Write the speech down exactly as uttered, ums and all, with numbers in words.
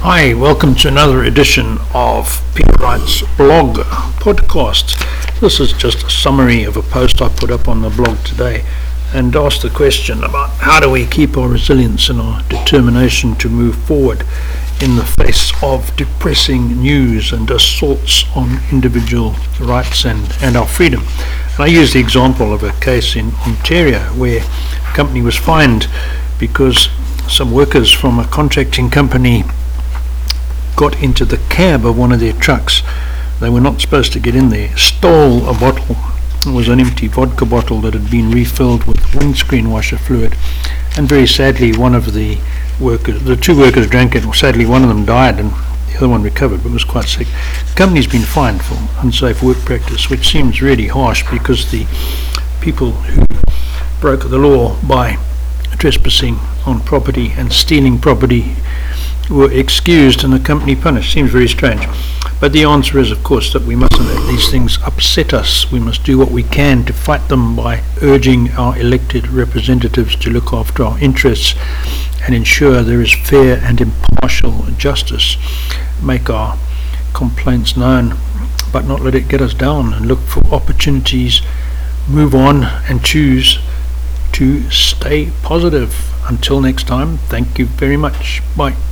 Hi, welcome to another edition of Peter Wright's blog podcast. This is just a summary of a post I put up on the blog today and asked the question about how do we keep our resilience and our determination to move forward in the face of depressing news and assaults on individual rights and, and our freedom. And I use the example of a case in Ontario where a company was fined because some workers from a contracting company got into the cab of one of their trucks. They were not supposed to get in there, stole a bottle. It was an empty vodka bottle that had been refilled with windscreen washer fluid, and very sadly one of the workers, the two workers drank it. Sadly one of them died and the other one recovered but was quite sick. The company's been fined for unsafe work practice, which seems really harsh because the people who broke the law by trespassing on property and stealing property were excused and the company punished. Seems very strange. But the answer is, of course, that we mustn't let these things upset us. We must do what we can to fight them by urging our elected representatives to look after our interests and ensure there is fair and impartial justice. Make our complaints known, but not let it get us down, and look for opportunities, move on and choose to stay positive. Until next time, thank you very much. Bye.